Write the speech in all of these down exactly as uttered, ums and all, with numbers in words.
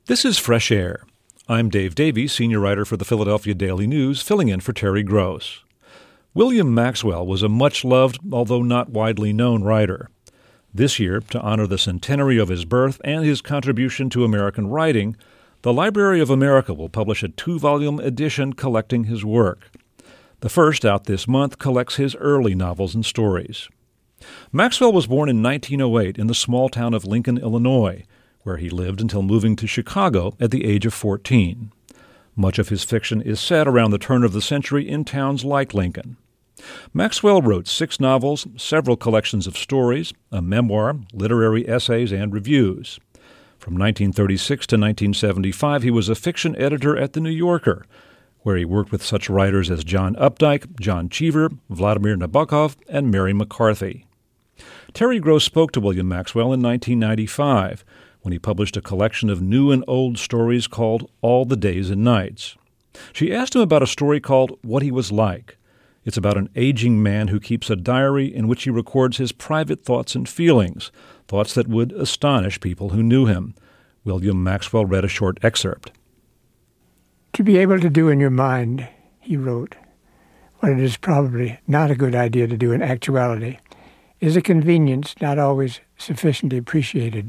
This is Fresh Air. I'm Dave Davies, senior writer for the Philadelphia Daily News, filling in for Terry Gross. William Maxwell was a much-loved, although not widely known, writer. This year, to honor the centenary of his birth and his contribution to American writing, the Library of America will publish a two-volume edition collecting his work. The first, out this month, collects his early novels and stories. Maxwell was born in nineteen oh eight in the small town of Lincoln, Illinois, where he lived until moving to Chicago at the age of fourteen. Much of his fiction is set around the turn of the century in towns like Lincoln. Maxwell wrote six novels, several collections of stories, a memoir, literary essays, and reviews. From nineteen thirty-six to nineteen seventy-five, he was a fiction editor at The New Yorker, where he worked with such writers as John Updike, John Cheever, Vladimir Nabokov, and Mary McCarthy. Terry Gross spoke to William Maxwell in nineteen ninety-five, when he published a collection of new and old stories called All the Days and Nights. She asked him about a story called What He Was Like. It's about an aging man who keeps a diary in which he records his private thoughts and feelings, thoughts that would astonish people who knew him. William Maxwell read a short excerpt. To be able to do in your mind, he wrote, what it is probably not a good idea to do in actuality, is a convenience not always sufficiently appreciated.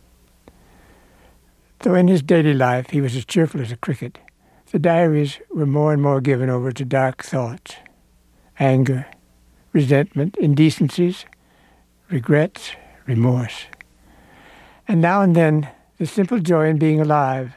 Though in his daily life he was as cheerful as a cricket, the diaries were more and more given over to dark thoughts, anger, resentment, indecencies, regrets, remorse. And now and then, the simple joy in being alive.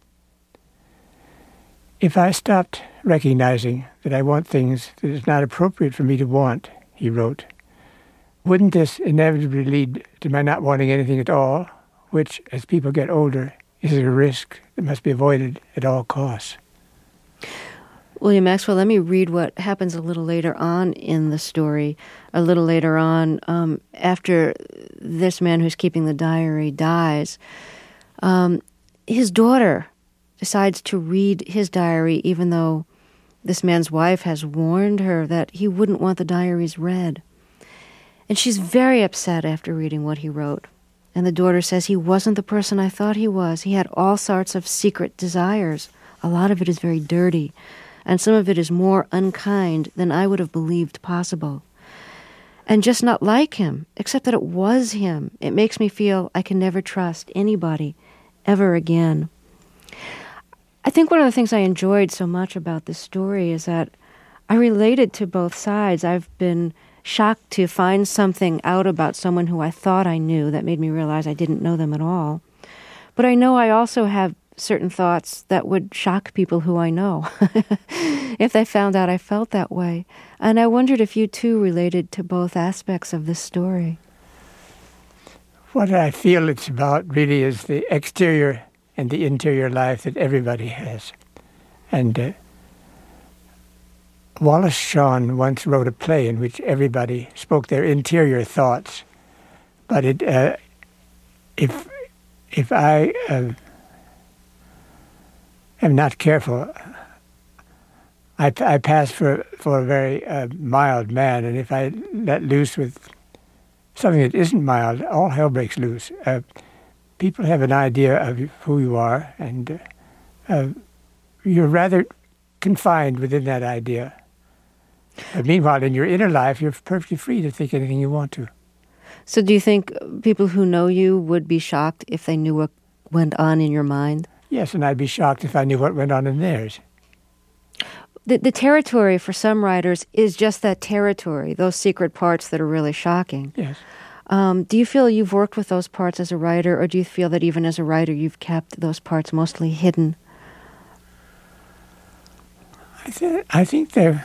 If I stopped recognizing that I want things that it's not appropriate for me to want, he wrote, wouldn't this inevitably lead to my not wanting anything at all, which, as people get older, is a risk that must be avoided at all costs? William Maxwell, let me read what happens a little later on in the story. A little later on, um, after this man who's keeping the diary dies, um, his daughter decides to read his diary, even though this man's wife has warned her that he wouldn't want the diaries read. And she's very upset after reading what he wrote. And the daughter says, he wasn't the person I thought he was. He had all sorts of secret desires. A lot of it is very dirty, and some of it is more unkind than I would have believed possible. And just not like him, except that it was him. It makes me feel I can never trust anybody ever again. I think one of the things I enjoyed so much about this story is that I related to both sides. I've been shocked to find something out about someone who I thought I knew that made me realize I didn't know them at all. But I know I also have certain thoughts that would shock people who I know if they found out I felt that way. And I wondered if you too related to both aspects of this story. What I feel it's about really is the exterior and the interior life that everybody has. And uh, Wallace Shawn once wrote a play in which everybody spoke their interior thoughts. But it, uh, if if I uh, am not careful, I, I pass for for a very uh, mild man, and if I let loose with something that isn't mild, all hell breaks loose. Uh, people have an idea of who you are, and uh, uh, you're rather confined within that idea. But meanwhile, in your inner life, you're perfectly free to think anything you want to. So do you think people who know you would be shocked if they knew what went on in your mind? Yes, and I'd be shocked if I knew what went on in theirs. The, the territory for some writers is just that territory, those secret parts that are really shocking. Yes. Um, do you feel you've worked with those parts as a writer, or do you feel that even as a writer you've kept those parts mostly hidden? I, th- I think they're,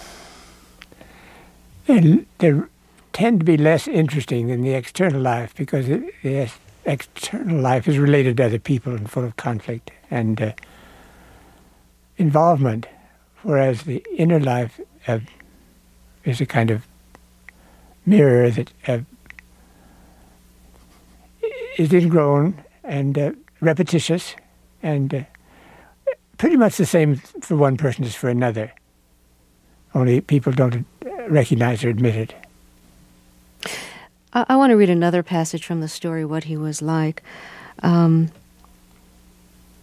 they're, they tend to be less interesting than the external life, because it, the external life is related to other people and full of conflict and uh, involvement, whereas the inner life uh, is a kind of mirror that uh, is ingrown and uh, repetitious and uh, pretty much the same for one person as for another. Only people don't recognize or admit it. I, I want to read another passage from the story, What He Was Like. Um,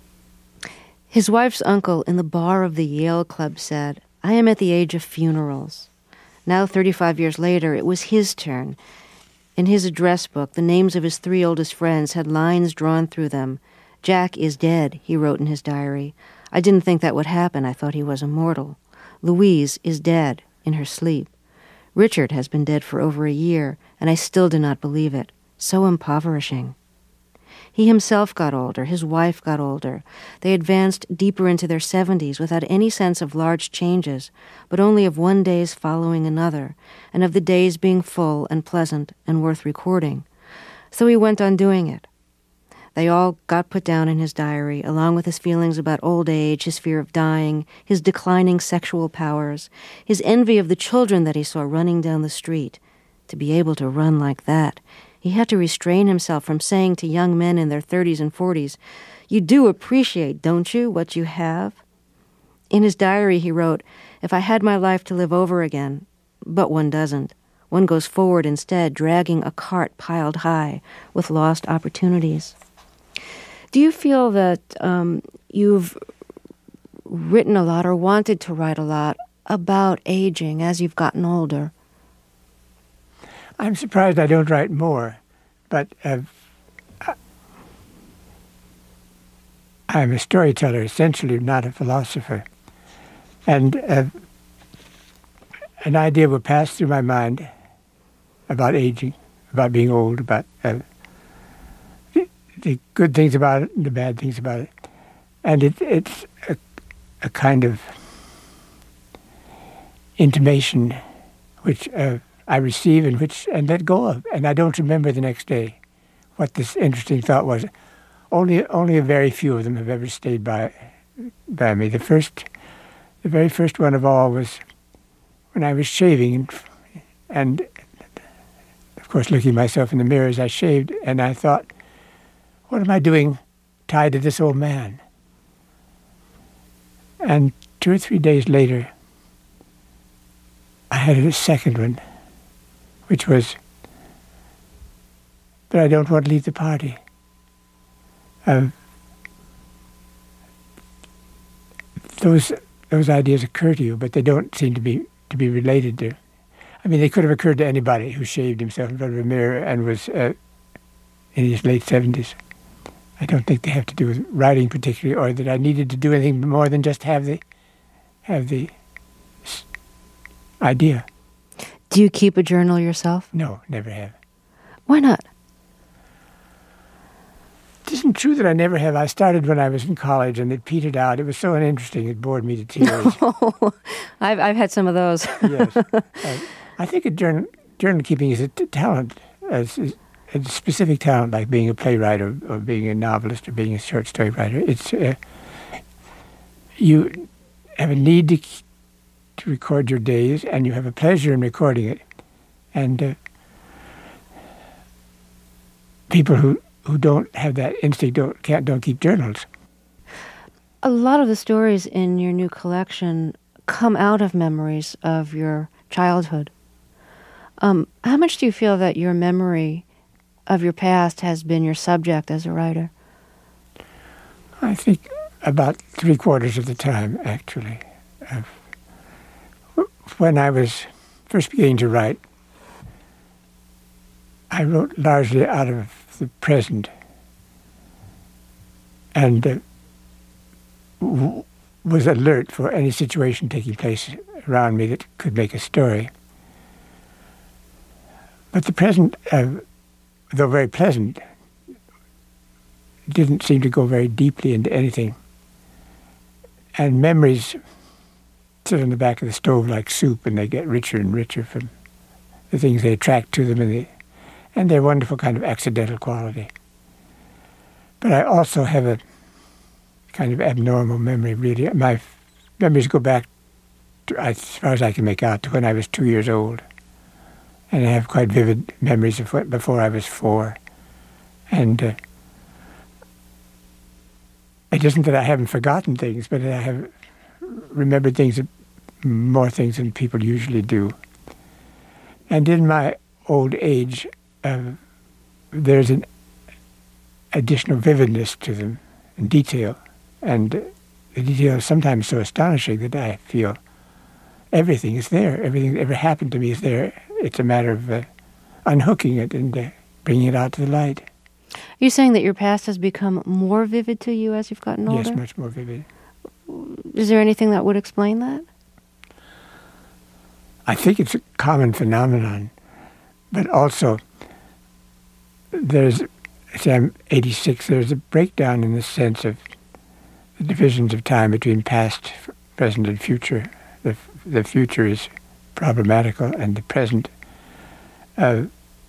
His wife's uncle in the bar of the Yale Club said, "I am at the age of funerals." Now, thirty-five years later, it was his turn. In his address book, the names of his three oldest friends had lines drawn through them. "Jack is dead," he wrote in his diary. "I didn't think that would happen. I thought he was immortal. Louise is dead, in her sleep. Richard has been dead for over a year, and I still do not believe it. So impoverishing." He himself got older. His wife got older. They advanced deeper into their seventies without any sense of large changes, but only of one day's following another, and of the days being full and pleasant and worth recording. So he went on doing it. They all got put down in his diary, along with his feelings about old age, his fear of dying, his declining sexual powers, his envy of the children that he saw running down the street. To be able to run like that, he had to restrain himself from saying to young men in their thirties and forties, "You do appreciate, don't you, what you have?" In his diary he wrote, "If I had my life to live over again," but one doesn't. One goes forward instead, dragging a cart piled high with lost opportunities. Do you feel that um, you've written a lot or wanted to write a lot about aging as you've gotten older? I'm surprised I don't write more, but uh, I'm a storyteller, essentially, not a philosopher. And uh, an idea will pass through my mind about aging, about being old, about uh, the, the good things about it and the bad things about it. And it, it's a, a kind of intimation which uh, I receive and which and let go of, and I don't remember the next day what this interesting thought was. Only only a very few of them have ever stayed by by me. The first, the very first one of all was when I was shaving, and, and of course looking myself in the mirror as I shaved, and I thought, what am I doing tied to this old man? And two or three days later, I had a second one, which was that I don't want to leave the party. Um, those those ideas occur to you, but they don't seem to be to be related to. I mean, they could have occurred to anybody who shaved himself in front of a mirror and was uh, in his late seventies. I don't think they have to do with writing particularly, or that I needed to do anything more than just have the have the s- idea. Do you keep a journal yourself? No, never have. Why not? It isn't true that I never have. I started when I was in college, and it petered out. It was so uninteresting, it bored me to tears. Oh, I've I've had some of those. Yes. Uh, I think a journal, journal keeping is a t- talent, as a specific talent, like being a playwright or, or being a novelist or being a short story writer. It's uh, you have a need to to record your days, and you have a pleasure in recording it. And uh, people who, who don't have that instinct don't can't don't keep journals. A lot of the stories in your new collection come out of memories of your childhood. Um, how much do you feel that your memory of your past has been your subject as a writer? I think about three quarters of the time, actually. Uh, when I was first beginning to write, I wrote largely out of the present, and uh, w- was alert for any situation taking place around me that could make a story. But the present, uh, though very pleasant, didn't seem to go very deeply into anything. And memories sit on the back of the stove like soup, and they get richer and richer from the things they attract to them, and, they, and their wonderful kind of accidental quality. But I also have a kind of abnormal memory, really. My f- memories go back, to, as far as I can make out, to when I was two years old. And I have quite vivid memories of what, before I was four. And uh, it isn't that I haven't forgotten things, but I have remembered things, more things than people usually do. And in my old age, uh, there's an additional vividness to them, and detail. And the detail is sometimes so astonishing that I feel everything is there. Everything that ever happened to me is there. It's a matter of uh, unhooking it and uh, bringing it out to the light. You're saying that your past has become more vivid to you as you've gotten older? Yes, much more vivid. Is there anything that would explain that? I think it's a common phenomenon, but also there's, say I'm eighty-six, there's a breakdown in the sense of the divisions of time between past, present, and future. The, the future is problematical, and the present uh,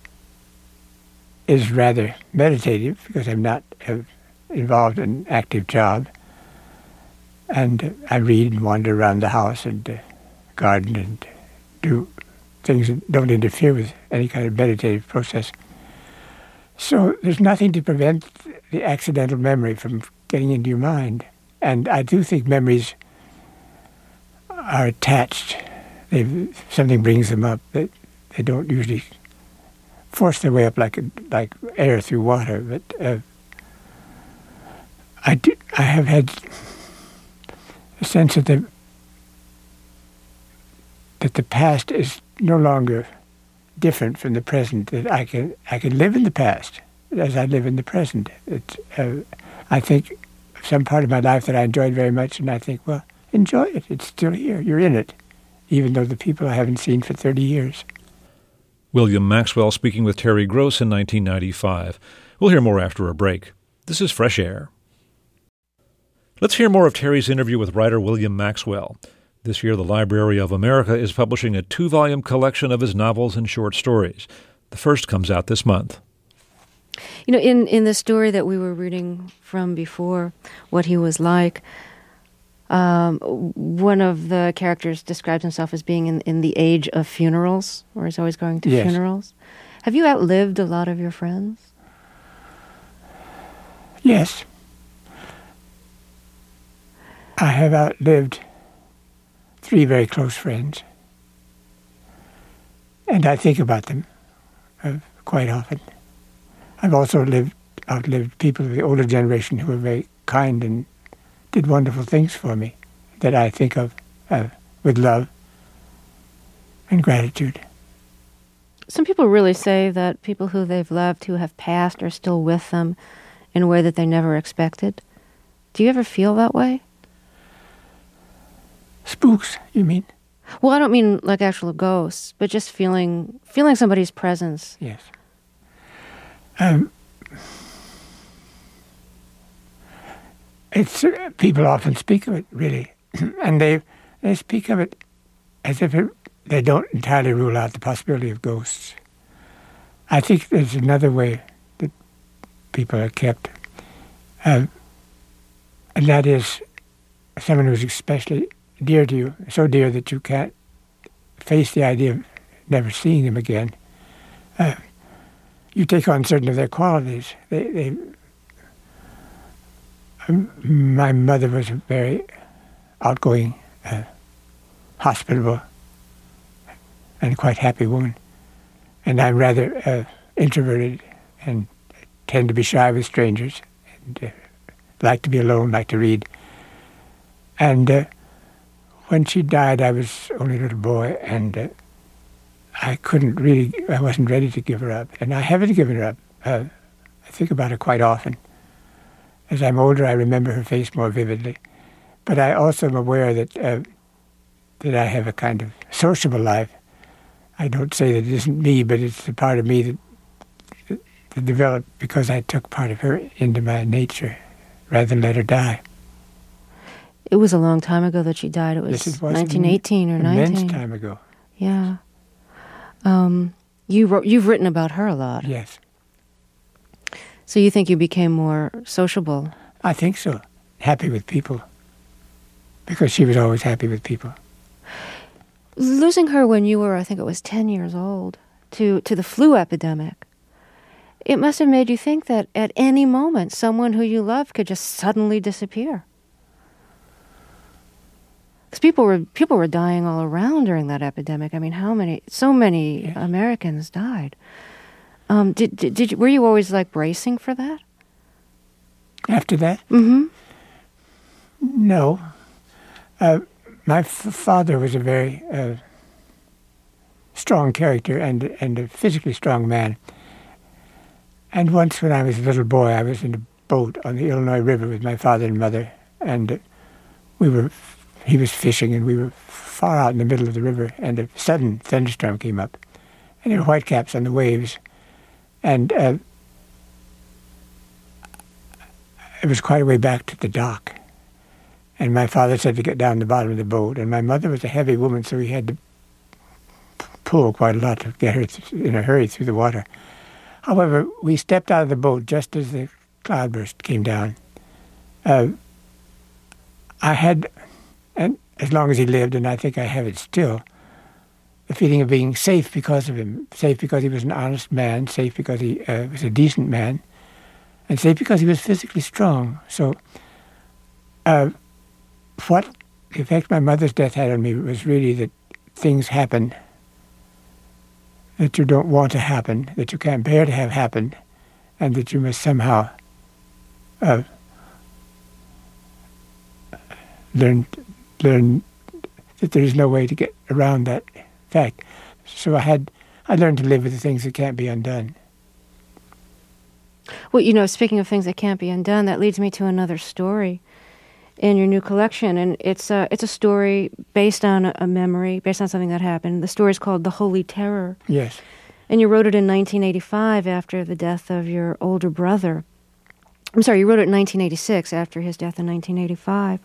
is rather meditative because I'm not uh, involved in an active job. And uh, I read and wander around the house and uh, garden and do things that don't interfere with any kind of meditative process. So there's nothing to prevent the accidental memory from getting into your mind. And I do think memories are attached. They something brings them up. They, they don't usually force their way up like like air through water. But uh, I do, I have had a sense that the that the past is no longer different from the present. That I can I can live in the past as I live in the present. It's, uh, I think some part of my life that I enjoyed very much, and I think, well, enjoy it. It's still here. You're in it, even though the people I haven't seen for thirty years. William Maxwell speaking with Terry Gross in nineteen ninety-five. We'll hear more after a break. This is Fresh Air. Let's hear more of Terry's interview with writer William Maxwell. This year, the Library of America is publishing a two-volume collection of his novels and short stories. The first comes out this month. You know, in, in the story that we were reading from before, What He Was Like, um, one of the characters describes himself as being in, in the age of funerals, or he's always going to yes. funerals. Have you outlived a lot of your friends? Yes. I have outlived three very close friends. And I think about them uh, quite often. I've also lived, outlived people of the older generation who were very kind and did wonderful things for me that I think of uh, with love and gratitude. Some people really say that people who they've loved, who have passed, are still with them in a way that they never expected. Do you ever feel that way? Spooks, you mean? Well, I don't mean like actual ghosts, but just feeling feeling somebody's presence. Yes. Um, it's uh, people often speak of it, really, and they they speak of it as if it, they don't entirely rule out the possibility of ghosts. I think there's another way that people are kept, uh, and that is someone who's especially dear to you, so dear that you can't face the idea of never seeing them again. Uh, you take on certain of their qualities. They, they, um, my mother was a very outgoing, uh, hospitable, and quite happy woman. And I'm rather uh, introverted and tend to be shy with strangers, and uh, like to be alone, like to read. And uh, when she died, I was only a little boy, and uh, I couldn't really, I wasn't ready to give her up. And I haven't given her up. Uh, I think about her quite often. As I'm older, I remember her face more vividly. But I also am aware that uh, that I have a kind of sociable life. I don't say that it isn't me, but it's a part of me that, that, that developed because I took part of her into my nature rather than let her die. It was a long time ago that she died. It was, yes, it was nineteen eighteen or nineteen. Immense time ago. Yeah. Um, you wrote, you've written about her a lot. Yes. So you think you became more sociable? I think so. Happy with people. Because she was always happy with people. Losing her when you were, I think it was ten years old, to, to the flu epidemic, it must have made you think that at any moment someone who you loved could just suddenly disappear. Because people were people were dying all around during that epidemic. I mean, how many? So many yes. Americans died. Um, did did, did you, were you always like bracing for that? After that? Mm-hmm. No. Uh, my f- father was a very uh, strong character and and a physically strong man. And once when I was a little boy, I was in a boat on the Illinois River with my father and mother, and uh, we were, he was fishing, and we were far out in the middle of the river, and a sudden thunderstorm came up, and there were whitecaps on the waves, and uh, it was quite a way back to the dock. And my father said to get down the bottom of the boat, and my mother was a heavy woman, so he had to p- pull quite a lot to get her th- in a hurry through the water. However, we stepped out of the boat just as the cloudburst came down. Uh, I had, and as long as he lived, and I think I have it still, the feeling of being safe because of him, safe because he was an honest man, safe because he uh, was a decent man, and safe because he was physically strong. So uh, what the effect my mother's death had on me was really that things happen that you don't want to happen, that you can't bear to have happen, and that you must somehow uh, learn learn that there is no way to get around that fact. So I had I learned to live with the things that can't be undone. Well, you know, speaking of things that can't be undone, that leads me to another story in your new collection, and it's a, it's a story based on a, a memory, based on something that happened. The story is called The Holy Terror. Yes. And you wrote it in nineteen eighty-five after the death of your older brother. I'm sorry, you wrote it in nineteen eighty-six after his death in nineteen eighty-five.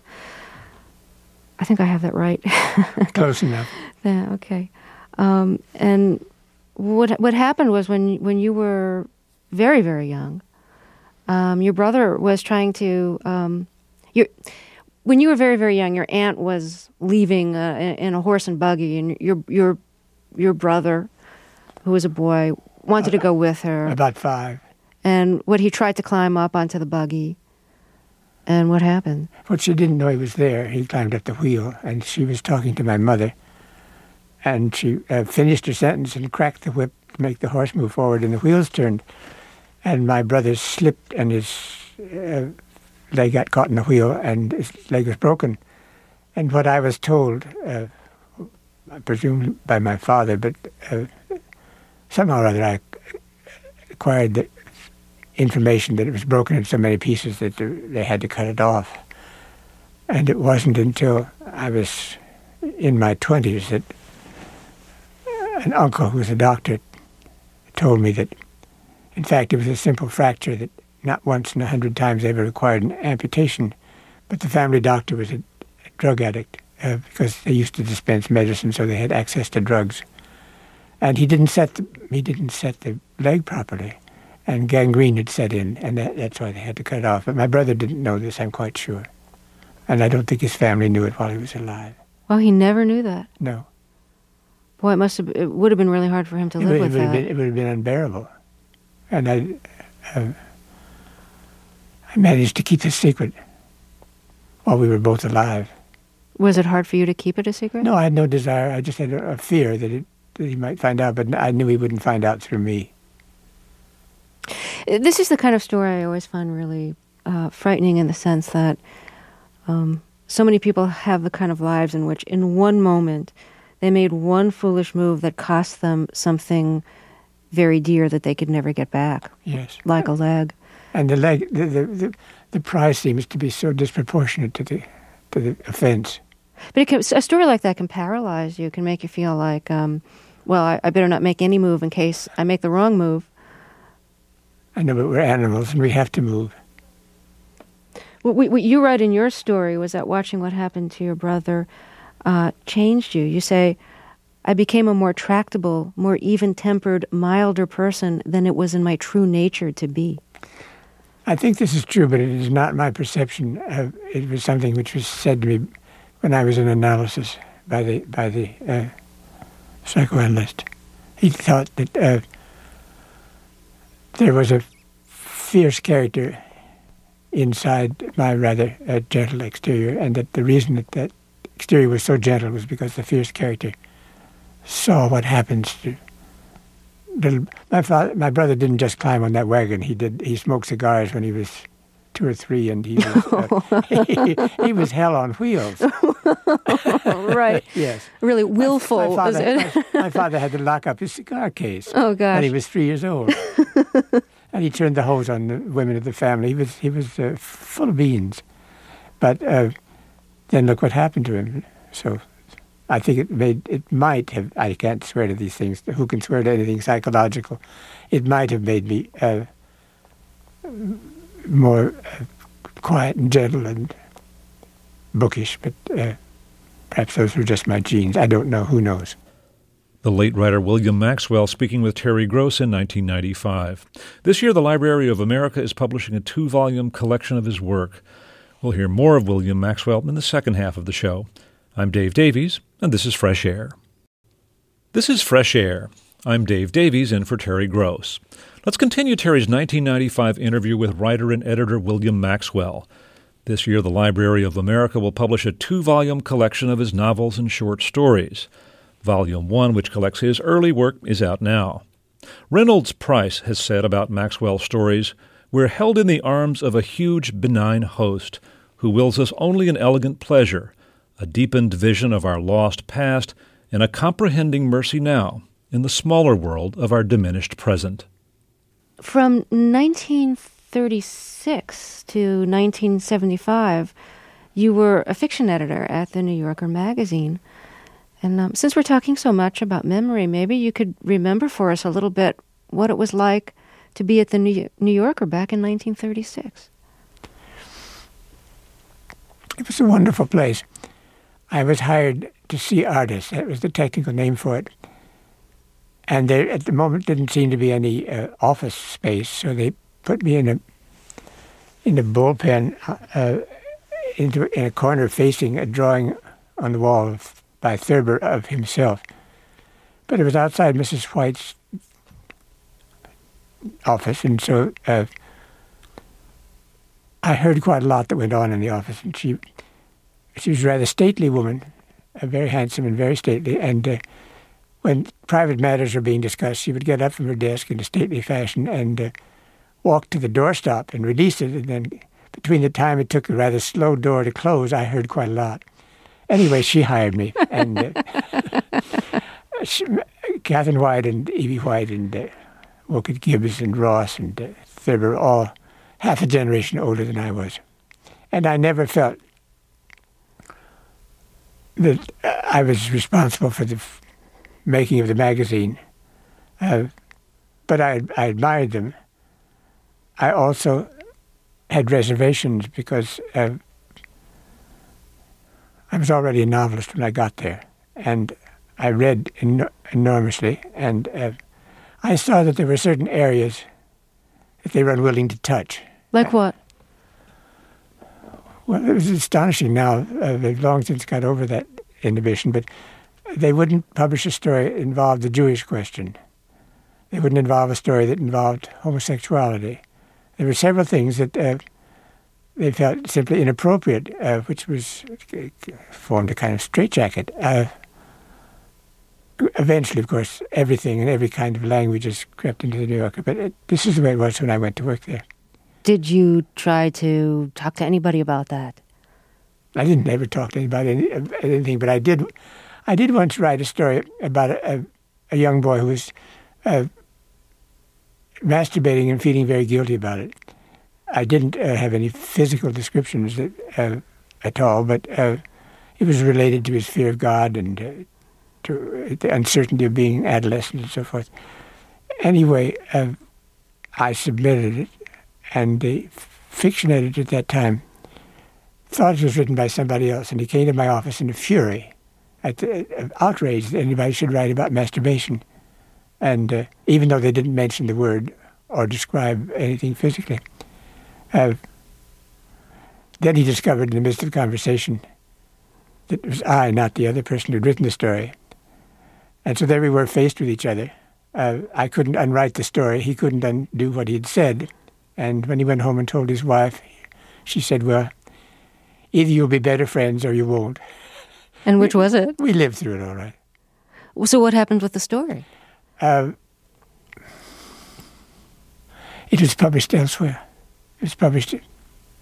I think I have that right. Close enough. Yeah, okay. Um, and what what happened was when when you were very, very young, um, your brother was trying to... Um, your, when you were very, very young, your aunt was leaving uh, in a horse and buggy, and your your your brother, who was a boy, wanted to go with her. About five. And what he tried to climb up onto the buggy. And what happened? Well, she didn't know he was there. He climbed up the wheel, and she was talking to my mother. And she uh, finished her sentence and cracked the whip to make the horse move forward, and the wheels turned. And my brother slipped, and his uh, leg got caught in the wheel, and his leg was broken. And what I was told, uh, I presume by my father, but uh, somehow or other I acquired the information that it was broken in so many pieces that they had to cut it off. And it wasn't until I was in my twenties that an uncle who was a doctor told me that, in fact, it was a simple fracture that not once in a hundred times ever required an amputation, but the family doctor was a, a drug addict uh, because they used to dispense medicine, so they had access to drugs. And he didn't set the, he didn't set the leg properly, and gangrene had set in, and that, that's why they had to cut it off. But my brother didn't know this, I'm quite sure. And I don't think his family knew it while he was alive. Well, he never knew that. No. Boy, it must have. It would have been really hard for him to It live would, with it would that. have been, it would have been unbearable. And I, uh, I managed to keep the secret while we were both alive. Was it hard for you to keep it a secret? No, I had no desire. I just had a, a fear that, it, that he might find out, but I knew he wouldn't find out through me. This is the kind of story I always find really uh, frightening in the sense that um, so many people have the kind of lives in which in one moment they made one foolish move that cost them something very dear that they could never get back. Yes. Like a leg. And the leg, the, the, the, the price seems to be so disproportionate to the to the offense. But it can, a story like that can paralyze you, can make you feel like, um, well, I, I better not make any move in case I make the wrong move. I know, but we're animals and we have to move. What, we, what you write in your story was that watching what happened to your brother uh, changed you. You say, I became a more tractable, more even-tempered, milder person than it was in my true nature to be. I think this is true, but it is not my perception. Of, it was something which was said to me when I was in analysis by the by the uh, psychoanalyst. He thought that uh, there was a fierce character inside my rather uh, gentle exterior, and that the reason that that exterior was so gentle was because the fierce character saw what happens to little. My father, my brother didn't just climb on that wagon. He did. He smoked cigars when he was two or three, and he was uh, he, he was hell on wheels. Right. Yes. Really willful. My, my, father, is it? my, my father had to lock up his cigar case. Oh gosh. And he was three years old. And he turned the hose on the women of the family. He was he was uh, full of beans. But uh, then look what happened to him. So I think it made it might have. I can't swear to these things. Who can swear to anything psychological? It might have made me uh, more uh, quiet and gentle and bookish. But uh, perhaps those were just my genes. I don't know. Who knows? The late writer William Maxwell speaking with Terry Gross in nineteen ninety-five. This year, the Library of America is publishing a two-volume collection of his work. We'll hear more of William Maxwell in the second half of the show. I'm Dave Davies, and this is Fresh Air. This is Fresh Air. I'm Dave Davies, in for Terry Gross. Let's continue Terry's nineteen ninety-five interview with writer and editor William Maxwell. This year, the Library of America will publish a two-volume collection of his novels and short stories. Volume one, which collects his early work, is out now. Reynolds Price has said about Maxwell's stories, "We're held in the arms of a huge, benign host who wills us only an elegant pleasure, a deepened vision of our lost past, and a comprehending mercy now in the smaller world of our diminished present." From nineteen thirty-six to nineteen seventy-five, you were a fiction editor at the New Yorker magazine. And um, since we're talking so much about memory, maybe you could remember for us a little bit what it was like to be at the New Yorker back in nineteen thirty-six. It was a wonderful place. I was hired to see artists. That was the technical name for it. And there, at the moment, didn't seem to be any uh, office space, so they put me in a in a bullpen uh, into in a corner facing a drawing on the wall of, by Thurber of himself. But it was outside Missus White's office, and so uh, I heard quite a lot that went on in the office. And she she was a rather stately woman, uh, very handsome and very stately. And uh, when private matters were being discussed, she would get up from her desk in a stately fashion and uh, walk to the doorstop and release it. And then between the time it took a rather slow door to close, I heard quite a lot. Anyway, she hired me, and uh, she, Catherine White and Evie White and uh, Woolcott Gibbs and Ross and uh, Thurber, all half a generation older than I was. And I never felt that uh, I was responsible for the f- making of the magazine. Uh, but I, I admired them. I also had reservations because uh, I was already a novelist when I got there, and I read en- enormously, and uh, I saw that there were certain areas that they were unwilling to touch. Like what? Well, it was astonishing now. Uh, they've long since got over that inhibition, but they wouldn't publish a story that involved the Jewish question. They wouldn't involve a story that involved homosexuality. There were several things that uh, they felt simply inappropriate, uh, which was uh, formed a kind of straitjacket. Uh, eventually, of course, everything and every kind of language has crept into the New Yorker, but it, this is the way it was when I went to work there. Did you try to talk to anybody about that? I didn't ever talk to anybody any, anything, but I did. I did once write a story about a, a, a young boy who was uh, masturbating and feeling very guilty about it. I didn't uh, have any physical descriptions that, uh, at all, but uh, it was related to his fear of God and uh, to the uncertainty of being adolescent and so forth. Anyway, uh, I submitted it, and the fiction editor at that time thought it was written by somebody else, and he came to my office in a fury, at the, uh, outraged that anybody should write about masturbation. And uh, even though they didn't mention the word or describe anything physically. Uh, then he discovered in the midst of the conversation that it was I, not the other person who'd written the story. And so there we were faced with each other. Uh, I couldn't unwrite the story. He couldn't undo what he had said. And when he went home and told his wife, she said, well, either you'll be better friends or you won't. And which was it? We lived through it all right. So what happened with the story? Uh, it was published elsewhere. It was published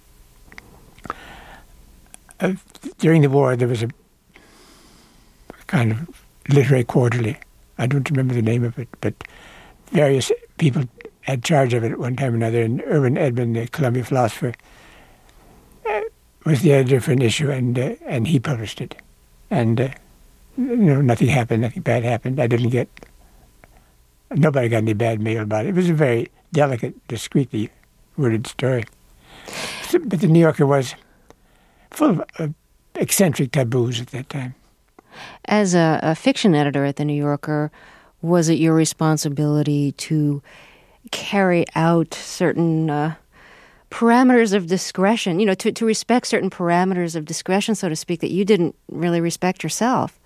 uh, during the war, there was a kind of literary quarterly. I don't remember the name of it, but various people had charge of it at one time or another. And Irwin Edmond, the Columbia philosopher, uh, was the editor for an issue, and uh, and he published it. And uh, you know, nothing happened, nothing bad happened. I didn't get, nobody got any bad mail about it. It was a very delicate, discreetly worded story. So, but the New Yorker was full of uh, eccentric taboos at that time. As a, a fiction editor at the New Yorker, was it your responsibility to carry out certain uh, parameters of discretion, you know, to, to respect certain parameters of discretion, so to speak, that you didn't really respect yourself?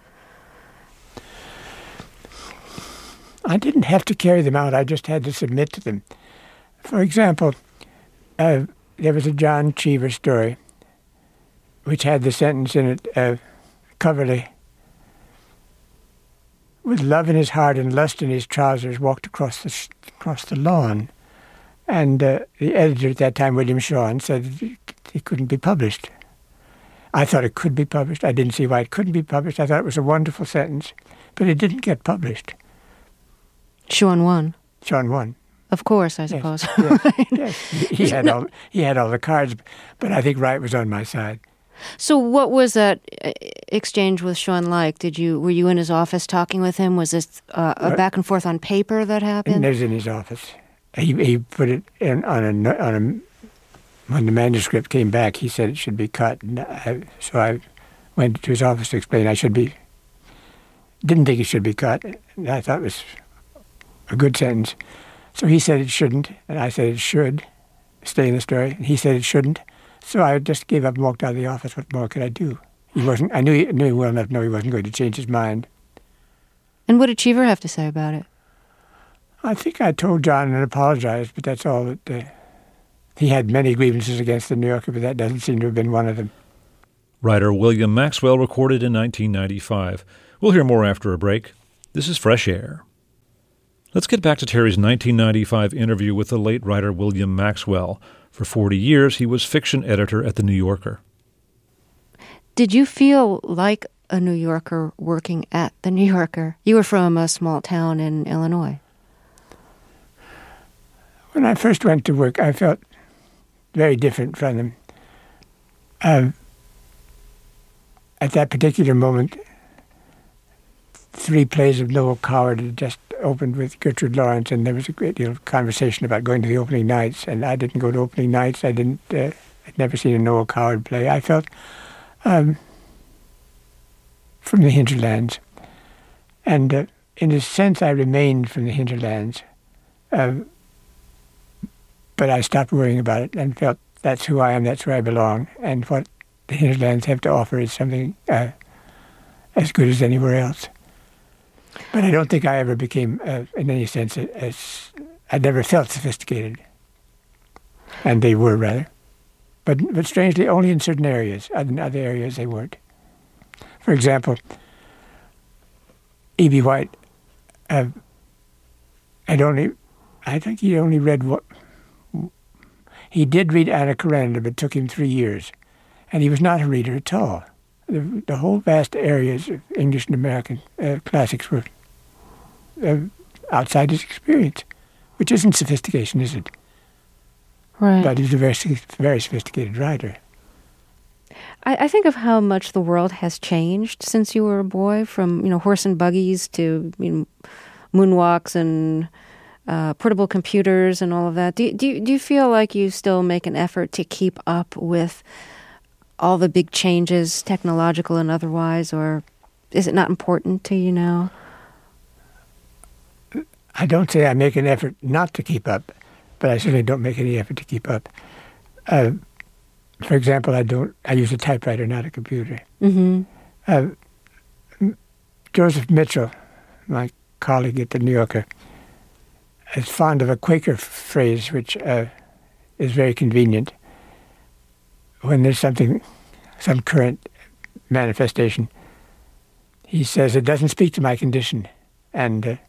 I didn't have to carry them out. I just had to submit to them. For example, uh, there was a John Cheever story which had the sentence in it, uh, Coverley, with love in his heart and lust in his trousers, walked across the across the lawn. And uh, the editor at that time, William Shawn, said it, it couldn't be published. I thought it could be published. I didn't see why it couldn't be published. I thought it was a wonderful sentence, but it didn't get published. Shawn won. Shawn won. Of course, I suppose. Yes, yes, yes. He had all he had all the cards, but I think Wright was on my side. So what was that exchange with Shawn like? Did you were you in his office talking with him? Was this uh, a back and forth on paper that happened? It was in his office. He he put it in on a on a when the manuscript came back. He said it should be cut. And I, so I went to his office to explain I should be. Didn't think it should be cut. And I thought it was a good sentence. So he said it shouldn't, and I said it should stay in the story. And he said it shouldn't. So I just gave up and walked out of the office. What more could I do? He wasn't. I knew he, knew him well enough to know he wasn't going to change his mind. And what did Cheever have to say about it? I think I told John and apologized, but that's all. That uh, he had many grievances against the New Yorker, but that doesn't seem to have been one of them. Writer William Maxwell recorded in nineteen ninety-five. We'll hear more after a break. This is Fresh Air. Let's get back to Terry's nineteen ninety-five interview with the late writer William Maxwell. For forty years, he was fiction editor at The New Yorker. Did you feel like a New Yorker working at The New Yorker? You were from a small town in Illinois. When I first went to work, I felt very different from them. Um, at that particular moment, three plays of Noel Coward had just opened with Gertrude Lawrence, and there was a great deal of conversation about going to the opening nights, and I didn't go to opening nights. I didn't, uh, I'd never seen a Noel Coward play. I felt um, from the hinterlands. And uh, in a sense, I remained from the hinterlands. Uh, but I stopped worrying about it and felt that's who I am, that's where I belong, and what the hinterlands have to offer is something uh, as good as anywhere else. But I don't think I ever became, uh, in any sense, as I never felt sophisticated, and they were rather. But but strangely, only in certain areas. In other areas, they weren't. For example, E B. White uh, had only, I think he only read what he did read Anna Karenina, but it took him three years, and he was not a reader at all. The, the whole vast areas of English and American uh, classics were uh, outside his experience, which isn't sophistication, is it? Right. But he's a very, very sophisticated writer. I, I think of how much the world has changed since you were a boy, from you know horse and buggies to you know, moonwalks and uh, portable computers and all of that. Do, do, you, do you feel like you still make an effort to keep up with all the big changes, technological and otherwise, or is it not important to you now? I don't say I make an effort not to keep up, but I certainly don't make any effort to keep up. Uh, for example, I don't. I use a typewriter, not a computer. Mm-hmm. Uh, Joseph Mitchell, my colleague at the New Yorker, is fond of a Quaker f- phrase, which uh, is very convenient. When there's something, some current manifestation, he says, it doesn't speak to my condition. And uh,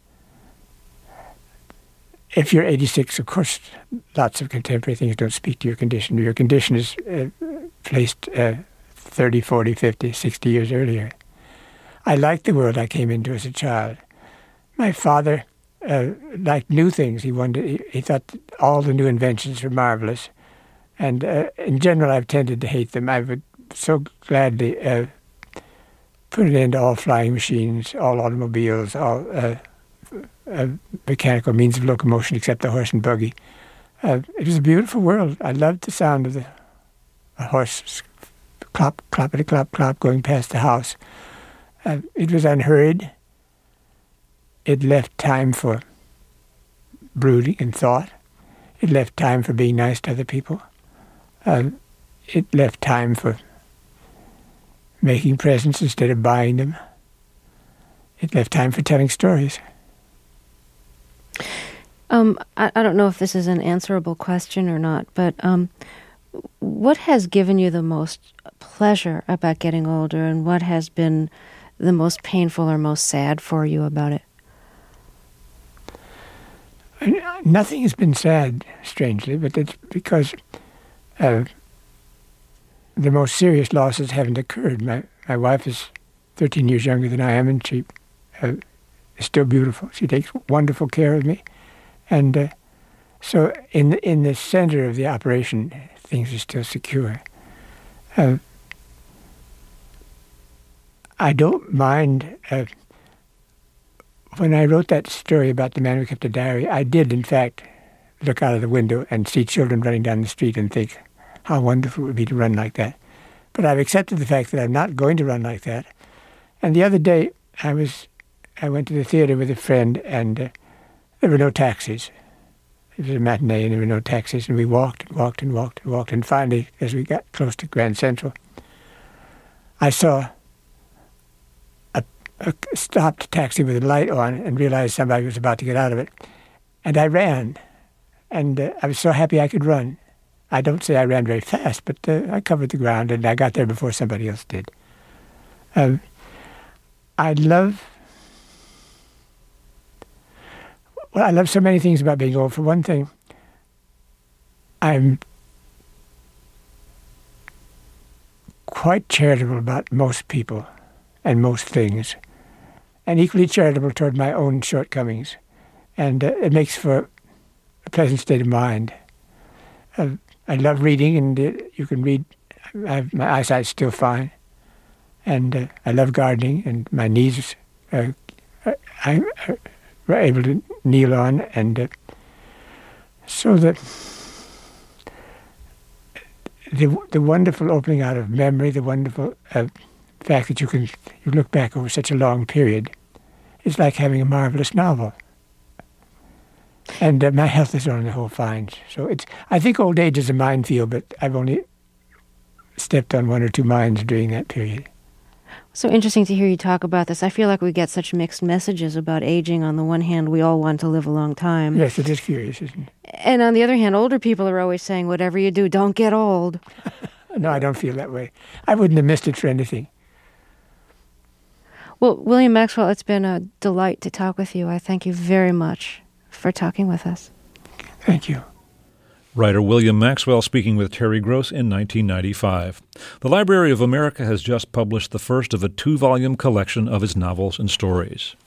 if you're eighty-six, of course, lots of contemporary things don't speak to your condition. Your condition is uh, placed uh, thirty, forty, fifty, sixty years earlier. I liked the world I came into as a child. My father uh, liked new things. He wanted. He, he thought that all the new inventions were marvelous. And uh, in general, I've tended to hate them. I would so gladly uh, put an end to all flying machines, all automobiles, all uh, uh, mechanical means of locomotion except the horse and buggy. Uh, it was a beautiful world. I loved the sound of the a horse clop, cloppity clop, clop going past the house. Uh, it was unhurried. It left time for brooding and thought. It left time for being nice to other people. Uh, it left time for making presents instead of buying them. It left time for telling stories. Um, I, I don't know if this is an answerable question or not, but um, what has given you the most pleasure about getting older, and what has been the most painful or most sad for you about it? Nothing has been sad, strangely, but it's because uh, the most serious losses haven't occurred. My my wife is thirteen years younger than I am, and she uh, is still beautiful. She takes wonderful care of me. And uh, so in, in the center of the operation, things are still secure. Uh, I don't mind... Uh, When I wrote that story about the man who kept a diary, I did, in fact, look out of the window and see children running down the street and think how wonderful it would be to run like that. But I've accepted the fact that I'm not going to run like that. And the other day, I was, I went to the theater with a friend, and uh, there were no taxis. It was a matinee, and there were no taxis, and we walked and walked and walked and walked. And finally, as we got close to Grand Central, I saw a stopped taxi with a light on and realized somebody was about to get out of it. And I ran. And uh, I was so happy I could run. I don't say I ran very fast, but uh, I covered the ground, and I got there before somebody else did. Um, I love... Well, I love so many things about being old. For one thing, I'm quite charitable about most people and most things, and equally charitable toward my own shortcomings. And uh, it makes for a pleasant state of mind. Uh, I love reading, and uh, you can read. I have, my eyesight's still fine. And uh, I love gardening, and my knees uh, I'm uh, able to kneel on. And uh, so that the, the wonderful opening out of memory, the wonderful... Uh, fact that you can you look back over such a long period is like having a marvelous novel. And uh, my health is on the whole fine. So it's I think old age is a minefield, but I've only stepped on one or two mines during that period. So interesting to hear you talk about this. I feel like we get such mixed messages about aging. On the one hand, we all want to live a long time. Yes, it is curious, isn't it? And on the other hand, older people are always saying, whatever you do, don't get old. No, I don't feel that way. I wouldn't have missed it for anything. Well, William Maxwell, it's been a delight to talk with you. I thank you very much for talking with us. Thank you. Writer William Maxwell speaking with Terry Gross in nineteen ninety-five. The Library of America has just published the first of a two-volume collection of his novels and stories.